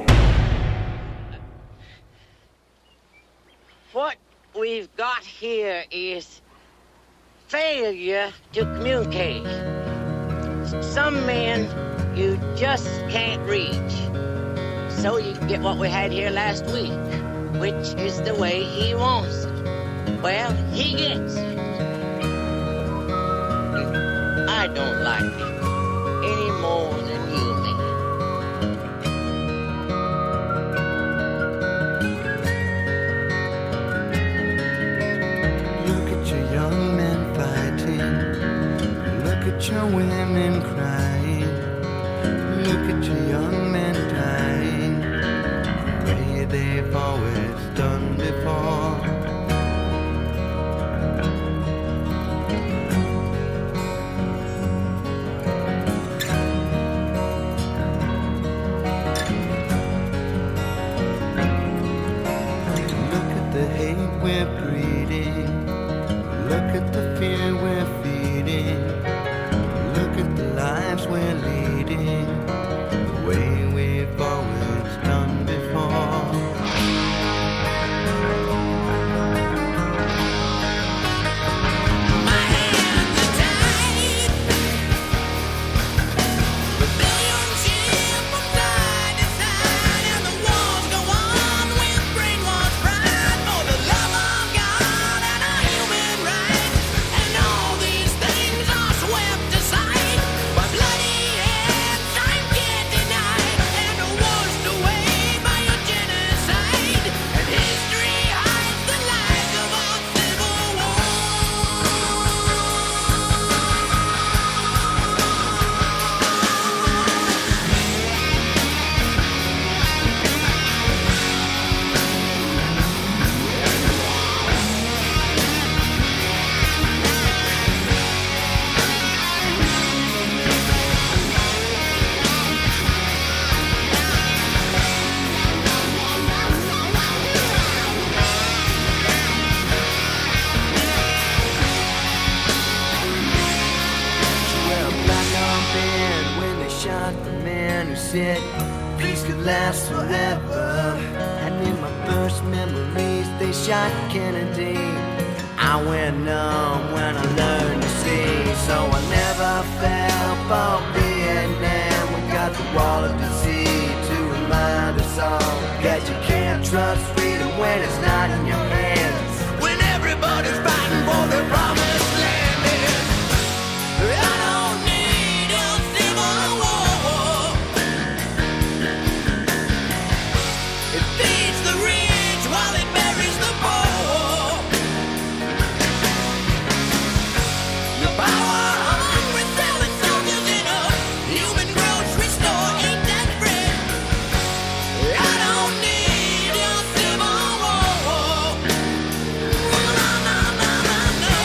What we've got here is failure to communicate. Some men you just can't reach. So you get what we had here last week, which is the way he wants it. Well, he gets it. I don't like it any more than you may. Look at your young men fighting. Look at your women crying. Look at your young men dying the way they've always done before. Look at the hate we're breeding. Look at the fear we're feeding. Look at the lives we're leading, the way we've always done before. My hands are tied. Rebellion shifts from side to side, and the wars go on with brainwashed pride for the love of God and our human rights. And all these things are swept aside by bloody hands time can't deny, and are washed away by your genocide. And history hides the lies of our civil war. Well, back on bed when they shot the man who said peace could last forever. And in my first memories, they shot Kennedy. I went numb when I learned to see, so I never fell for Vietnam. We got the wall of disease to remind us all that you can't trust freedom when it's not in your hands. When everybody's fighting for their promised land is, I don't need a civil war. It feeds the rich while it buries the poor. The power hungry selling soldiers in a human grocery store, ain't that friend? I don't need a civil war. No, no, no, no, no.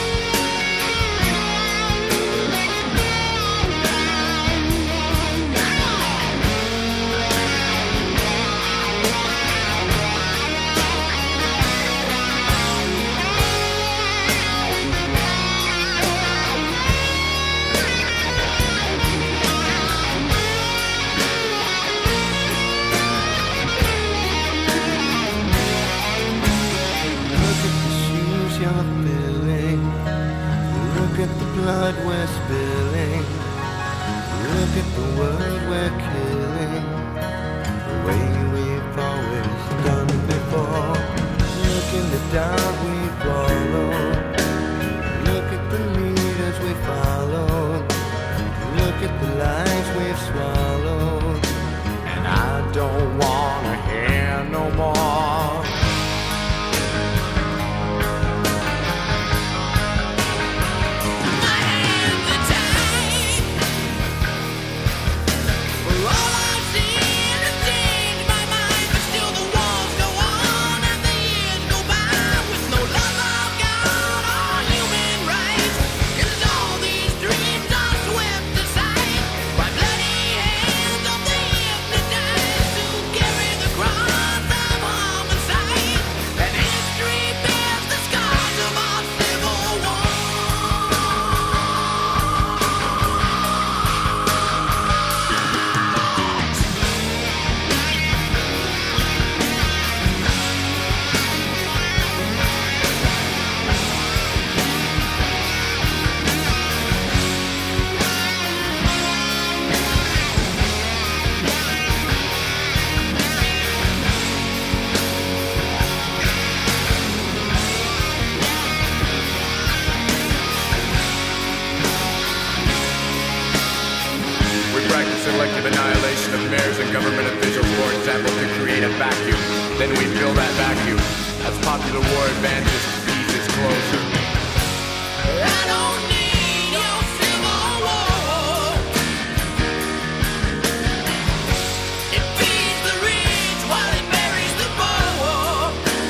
Look at the shoes you're filling. Look at the blood we're spilling. Look at the world we're killing, the way we've always done before. Look in the dark we follow. Look at the leaders we follow. Look at the lies we've swallowed. And I don't wanna hear no more. My hands are tied. Well, all I've seen has changed my mind, but still the wars go on and the years go by with no love of God or human rights. affairs and government officials, for example, to create a vacuum. Then we fill that vacuum. As popular war advances, peace is closer. I don't need your civil war. It feeds the rich while it buries the poor.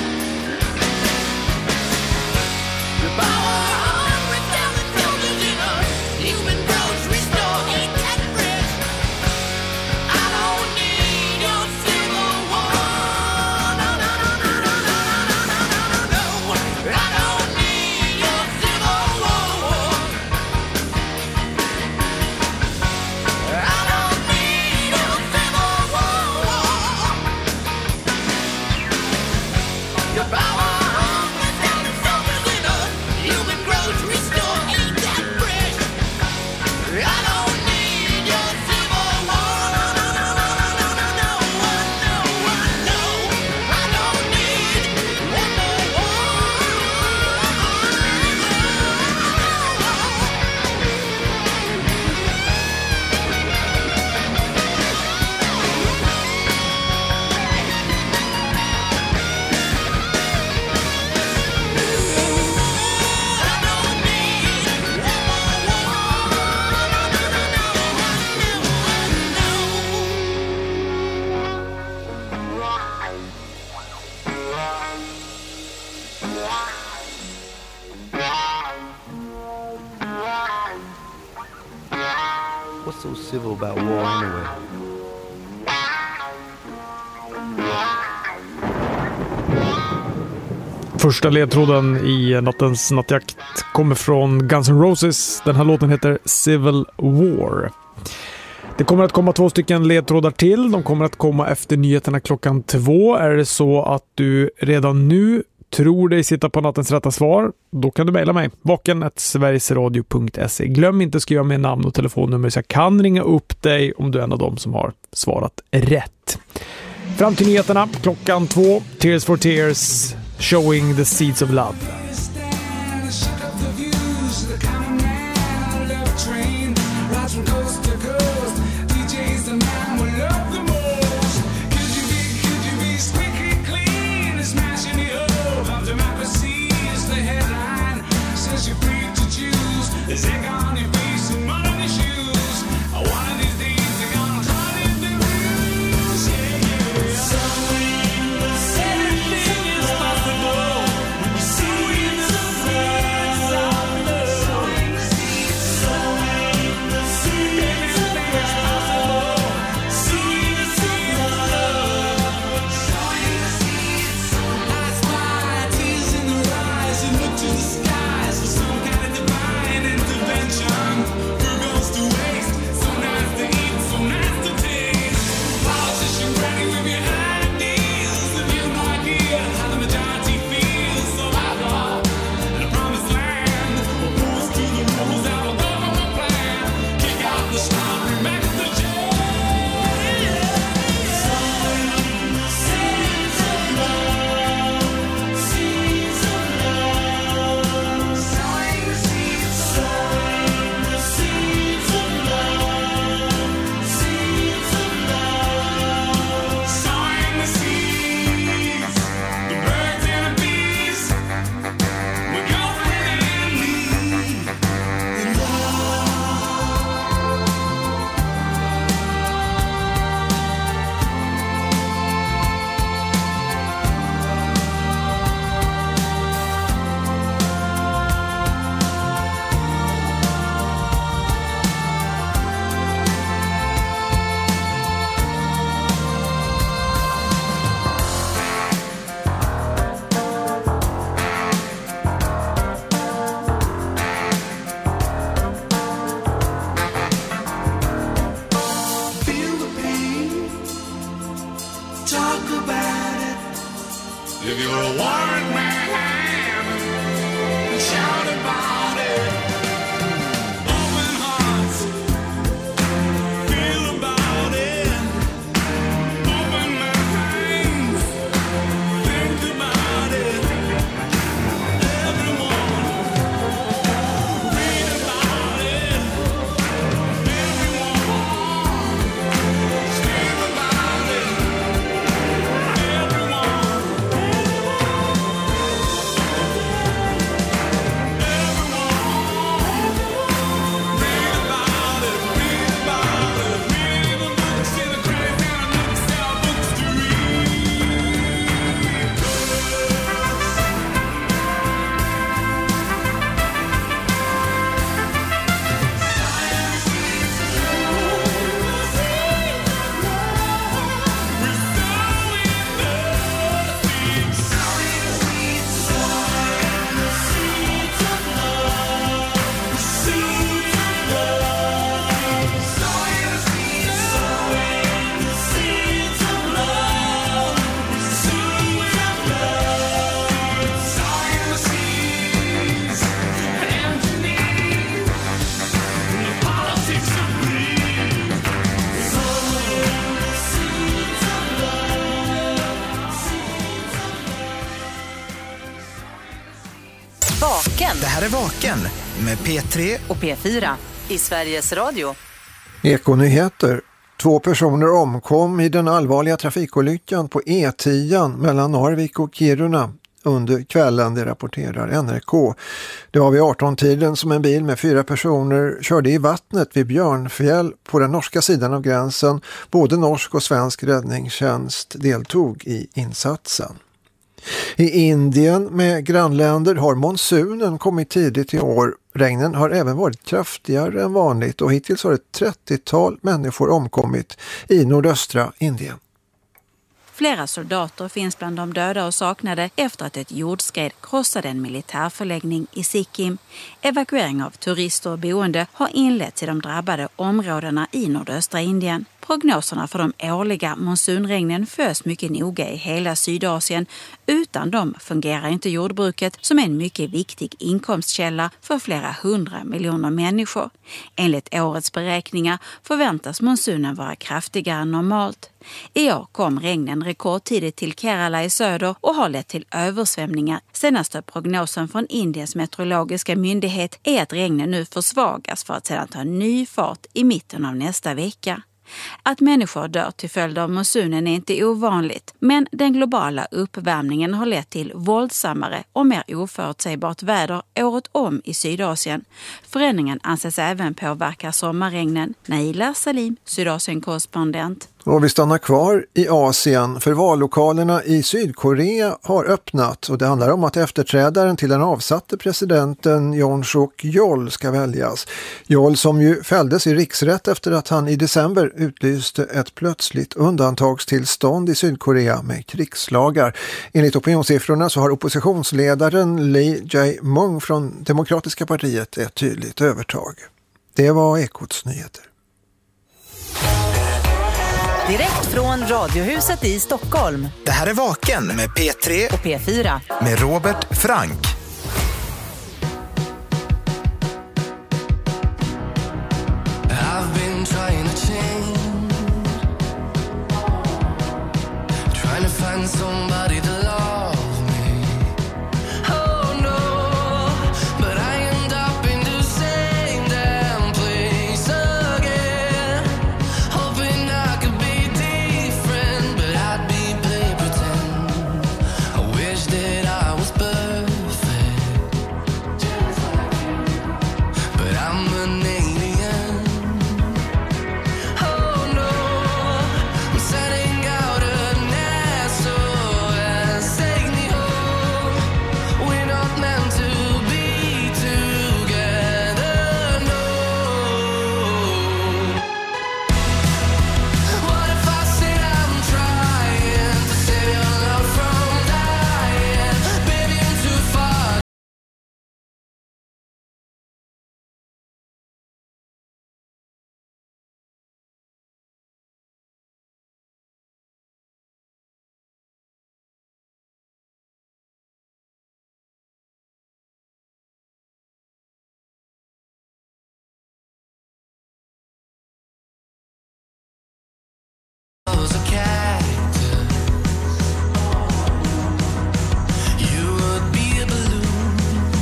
The power hungry telling soldiers in a human grocery store ain't that fresh. I don't need your civil war. No, no, no, no, no, no, no, no, no, no, no. I don't need your civil war. I don't need your civil war. Your power hungry telling soldiers in a human grocery store ain't that fresh. I don't need your civil war. No, no, no, no, no, no, no, no, no, no. I don't need one more What's so civil about war anyway? Första ledtråden i nattens nattjakt kommer från Guns N' Roses. Den här låten heter Civil War. Det kommer att komma två stycken ledtrådar till. De kommer att komma efter nyheterna klockan två. Är det så att du redan nu tror dig sitta på nattens rätta svar, då kan du mejla mig. vaken at sverigesradio punkt se. Glöm inte att skriva med namn och telefonnummer så jag kan ringa upp dig om du är en av dem som har svarat rätt. Fram till nyheterna klockan två. Tears for Tears, Showing the Seeds of Love. Vaken. Det här är Vaken med P tre och P fyra i Sveriges Radio. Ekonyheter. Två personer omkom i den allvarliga trafikolyckan på E tio mellan Narvik och Kiruna under kvällen, det rapporterar N R K. Det var vid arton-tiden som en bil med fyra personer körde i vattnet vid Björnfjäll på den norska sidan av gränsen. Både norsk och svensk räddningstjänst deltog i insatsen. I Indien med grannländer har monsunen kommit tidigt i år. Regnen har även varit kraftigare än vanligt och hittills har ett trettiotal människor omkommit i nordöstra Indien. Flera soldater finns bland de döda och saknade efter att ett jordskred krossade en militärförläggning i Sikkim. Evakuering av turister och boende har inletts i de drabbade områdena i nordöstra Indien. Prognoserna för de årliga monsunregnen följs mycket noga i hela Sydasien. Utan dem fungerar inte jordbruket som är en mycket viktig inkomstkälla för flera hundra miljoner människor. Enligt årets beräkningar förväntas monsunen vara kraftigare än normalt. I år kom regnen rekordtidigt till Kerala i söder och har lett till översvämningar. Senaste prognosen från Indiens meteorologiska myndighet är att regnen nu försvagas för att sedan ta ny fart i mitten av nästa vecka. Att människor dör till följd av monsunen är inte ovanligt, men den globala uppvärmningen har lett till våldsammare och mer oförutsägbart väder året om i Sydasien. Förändringen anses även påverka sommarregnen. Naila Salim, Sydasien-korrespondent. Och vi stannar kvar i Asien för vallokalerna i Sydkorea har öppnat och det handlar om att efterträdaren till den avsatte presidenten Yoon Suk-yeol ska väljas. Yeol som ju fälldes i riksrätt efter att han i december utlyste ett plötsligt undantagstillstånd i Sydkorea med krigslagar. Enligt opinionssiffrorna så har oppositionsledaren Lee Jae-myung från Demokratiska partiet ett tydligt övertag. Det var Ekots nyheter. Direkt från Radiohuset i Stockholm. Det här är Vaken med P tre och P fyra. Med Robert Frank. I've been trying to change, trying to find somebody to love me. Oh no, but I end up in the same damn place again. Hoping I could be different, but I'd be play pretend. I wish that I was perfect, but I'm an alien. Oh no, I'm setting out an S O S, take me home. We're not meant to be together, no. What if I said I'm trying to save your love from dying? Baby, I'm too far. Was a cactus, you would be a balloon.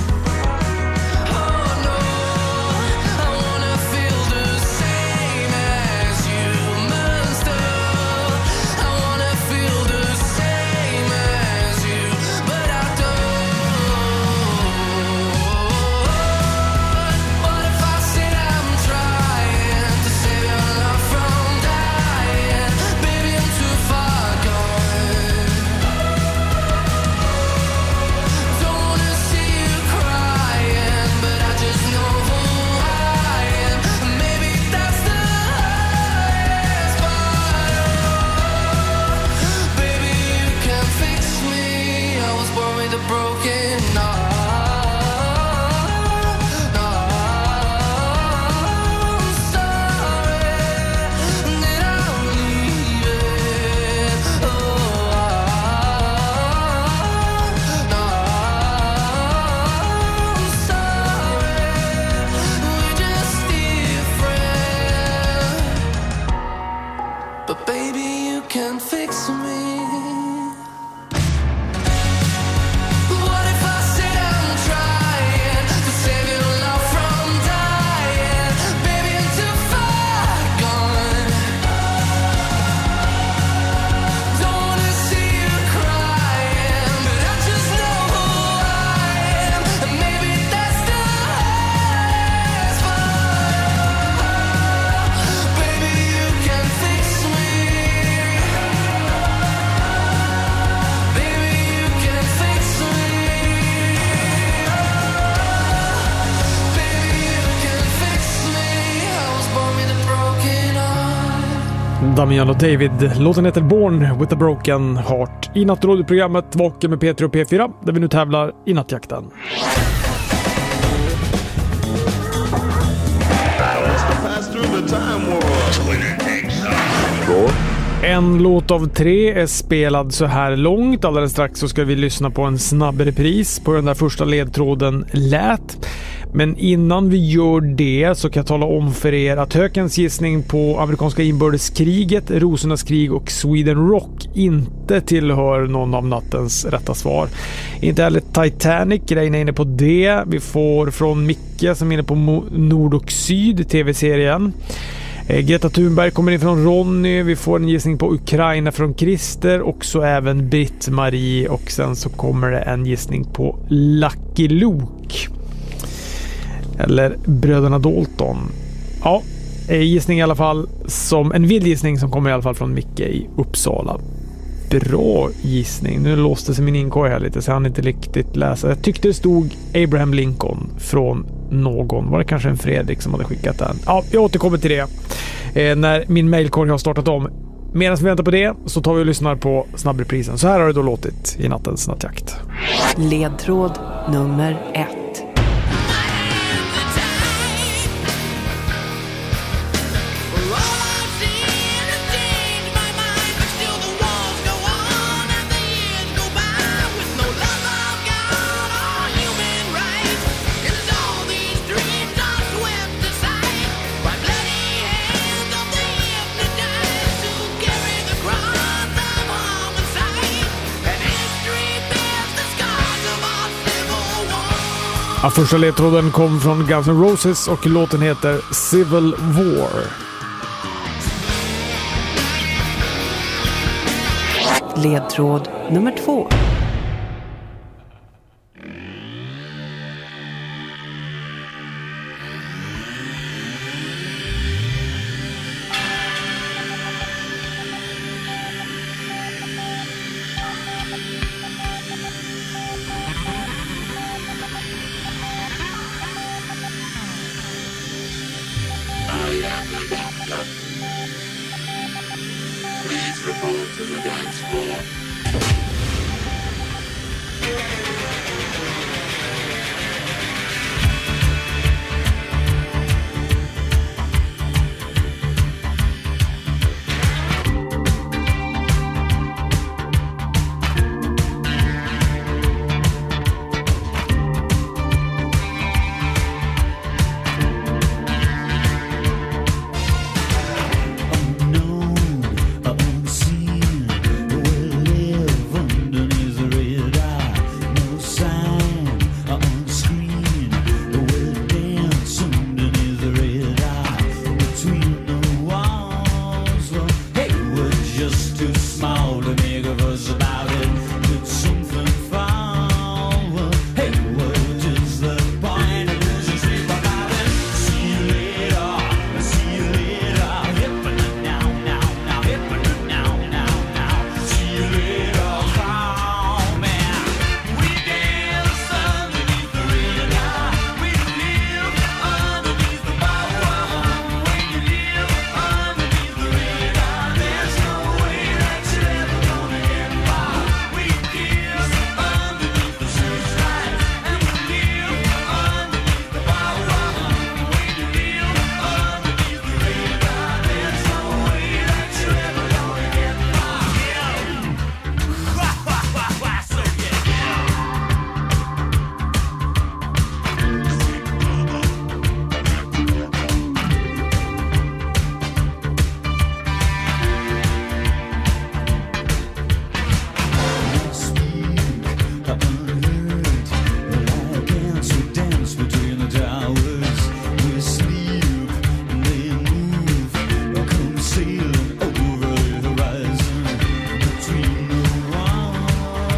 Oh no, I wanna feel the same as you, monster. I wanna feel the same as you, but I don't. What if I said I'm trying to save your love from dying? Baby, I'm too far gone. Don't wanna see you crying, but I just know who I am. Maybe that's the highest part. Baby, you can fix me. I was born with a broken heart. I'm sorry that I'm leaving. Oh, I'm sorry. We're just different. But baby, you can fix me. What if I said I'm trying Damian och David. Låten heter Born with a Broken Heart. I nattradioprogrammet Vaken med P tre och P fyra, där vi nu tävlar i nattjakten. En låt av tre är spelad så här långt. Alldeles strax så ska vi lyssna på en snabb repris på den där första ledtråden lät. Men innan vi gör det så kan jag tala om för er att Hökens gissning på amerikanska inbördeskriget, Rosornas krig och Sweden Rock inte tillhör någon av nattens rätta svar. Inte heller Titanic, grejen är inne på det. Vi får från Micke som är inne på Nord och Syd, tv-serien. Greta Thunberg kommer in från Ronny. Vi får en gissning på Ukraina från Christer. Och så även Britt-Marie. Och sen så kommer det en gissning på Lucky Luke. Eller Bröderna Dalton. Ja, gissning i alla fall. Som en vild gissning som kommer i alla fall från Micke i Uppsala. Bra gissning. Nu låste sig min inkorg här lite så han inte riktigt läsa. Jag tyckte det stod Abraham Lincoln från någon. Var det kanske en Fredrik som hade skickat den? Ja, jag återkommer till det eh, när min mailkorg har startat om. Medan vi väntar på det så tar vi och lyssnar på snabbreprisen. Så här har det då låtit i nattens nattjakt. Ledtråd nummer ett. Ja, första ledtråden kom från Guns N' Roses och låten heter Civil War. Ledtråd nummer två. Please report to the dance floor.